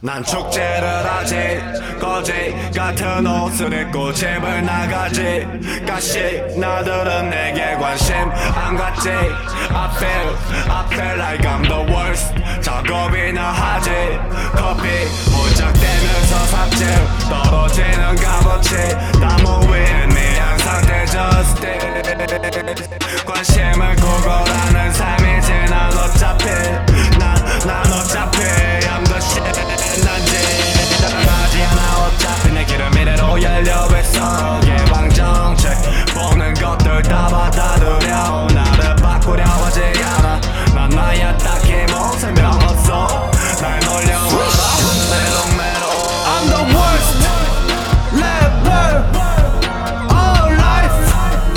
난 축제를 하지 거지 같은 옷을 입고 집을 나가지 가식 나들은 내게 관심 안 갖지 I feel like I'm the worst 작업이나 하지 커피 무작대면서 삽질 떨어지는 값어치 나무 위에 미안 상태 just it 관심을 구걸하는 삶이지 난 어차피 난 어차피 I'm the shit 난지 따라가지 않아 어차피 내 길은 미래로 열려 있어 예방정책 보는 것들 다 받아들여 나를 바꾸려 하지 않아 난 나야 딱히 뭐 생명 없어 날 놀려와라 메롱메롱 I'm the worst rapper all life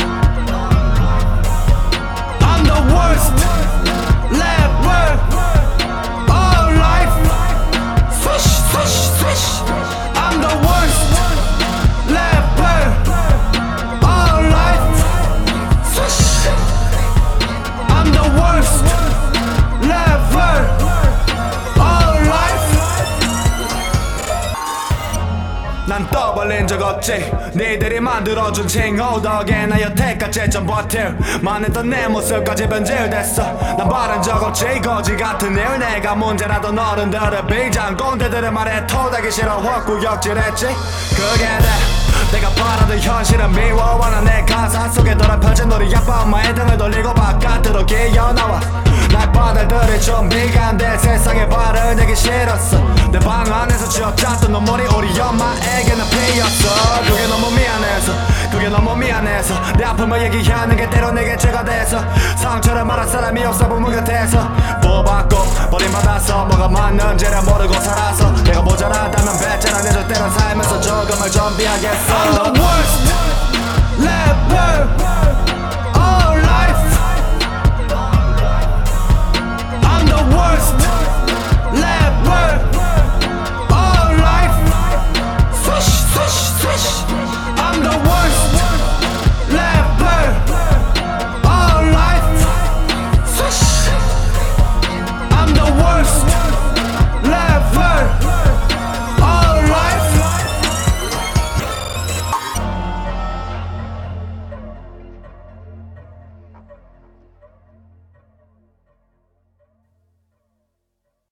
I'm the worst rapper all life swish swish swish I'm the worst rapper all life swish I'm the worst rapper all life 난 떠벌린 적 없지 니들이 만들어준 칭호 덕에 나 여태까지 좀 버틸 만했던 내 모습까지 변질됐어 난 바른 적 없지 거지 같은 일 내가 문제라던 어른들을 비장 꼰대들의 말에 토닥이 싫어 헛구역질했지 그게 내가 바라던 현실은 미워하는 내 가사 속에 더럽혀진 우리 아빠 엄마의 등을 돌리고 바깥으로 기어나와 날 받아들일 준비가 안 돼 세상에 발을 내기 싫었어 내 방 안에서 쥐어짰던 눈물이 우리 엄마에게는 피었어 그게 너무 미안해서 내 아픔을 얘기하는 게 때로 내게 죄가 돼서 상처를 말할 사람이 없어 부문 곁에서 뽑았고 버림받아서 뭐가 맞는지를 모르고 살아서 내가 모자라다면 배째라 내 절대로 살면서 조금을 준비하겠어 I'm the worst